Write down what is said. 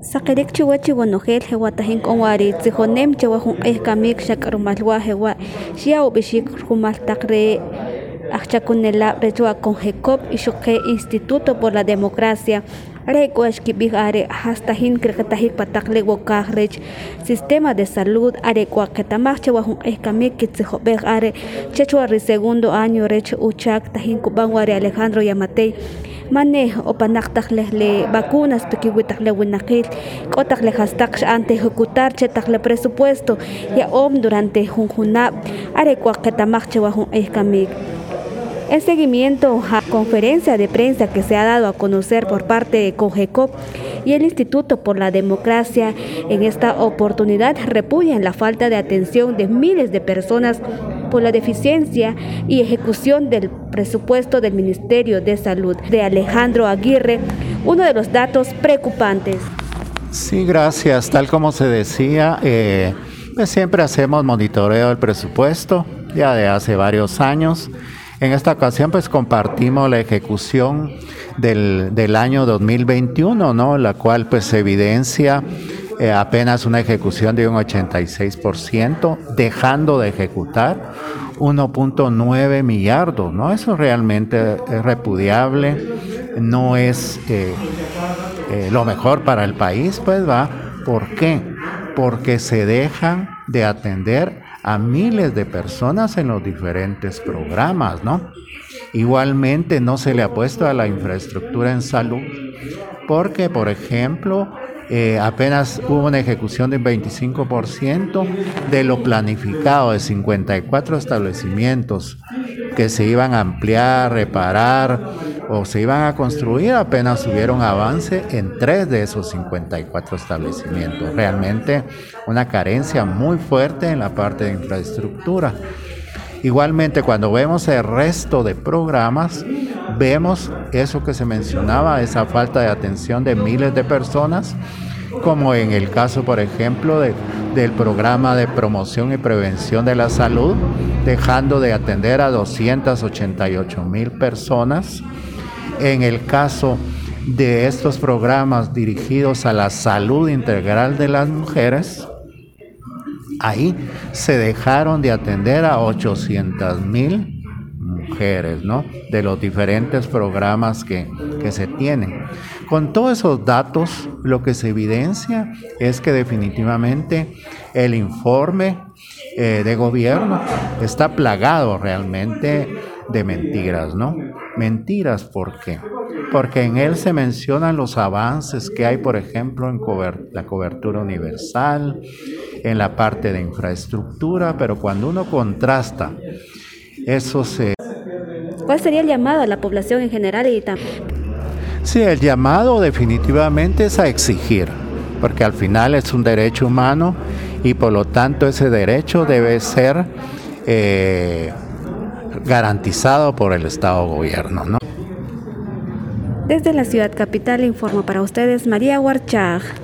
Sakirik chiwachi wanojel hewatahin konwari tzijonem chawahun kamik shakarumalwa hewa xia ubishik rumal takre achacunela rechua con Jacob Ishoque Instituto por la Democracia Arecuashki bigare hasta hin krekatajik patakle wokahrech Sistema de Salud arecuaquetamach chawahun kamik kitzihobeg are chechuarri segundo año rech uchak tahin kubanwari Alejandro Yamatei manejo opanaktajle vacunas tukiwitajle winakil kotajle hastak ante ejecutar chetajle presupuesto ya durante junjunab arecuaquetamach chawahun kamik. En seguimiento a conferencia de prensa que se ha dado a conocer por parte de COGECOP y el Instituto por la Democracia, en esta oportunidad repudian la falta de atención de miles de personas por la deficiencia y ejecución del presupuesto del Ministerio de Salud de Alejandro Aguirre, uno de los datos preocupantes. Sí, gracias. Tal como se decía, pues siempre hacemos monitoreo del presupuesto ya de hace varios años. En esta ocasión pues compartimos la ejecución del año 2021, ¿no? La cual pues evidencia apenas una ejecución de un 86%, dejando de ejecutar 1.9 millardos, ¿no? Eso realmente es repudiable, no es lo mejor para el país, pues va. ¿Por qué? Porque se dejan de atender a miles de personas en los diferentes programas, ¿no? Igualmente no se le ha puesto a la infraestructura en salud, porque, por ejemplo, apenas hubo una ejecución de un 25% de lo planificado de 54 establecimientos que se iban a ampliar, reparar o se iban a construir, apenas hubieron avance en 3 de esos 54 establecimientos. Realmente una carencia muy fuerte en la parte de infraestructura. Igualmente, cuando vemos el resto de programas, vemos eso que se mencionaba, esa falta de atención de miles de personas, como en el caso, por ejemplo, del programa de promoción y prevención de la salud, dejando de atender a 288,000 personas. En el caso de estos programas dirigidos a la salud integral de las mujeres, ahí se dejaron de atender a 800,000 mujeres, ¿no? De los diferentes programas que se tienen. Con todos esos datos, lo que se evidencia es que definitivamente el informe de gobierno está plagado realmente de mentiras, ¿no? Mentiras, ¿por qué? Porque en él se mencionan los avances que hay, por ejemplo, en la cobertura universal, en la parte de infraestructura, pero cuando uno contrasta esos... ¿Cuál sería el llamado a la población en general y también? Sí, el llamado definitivamente es a exigir, porque al final es un derecho humano y por lo tanto ese derecho debe ser garantizado por el Estado Gobierno, ¿no? Desde la ciudad capital informa para ustedes María Huarchag.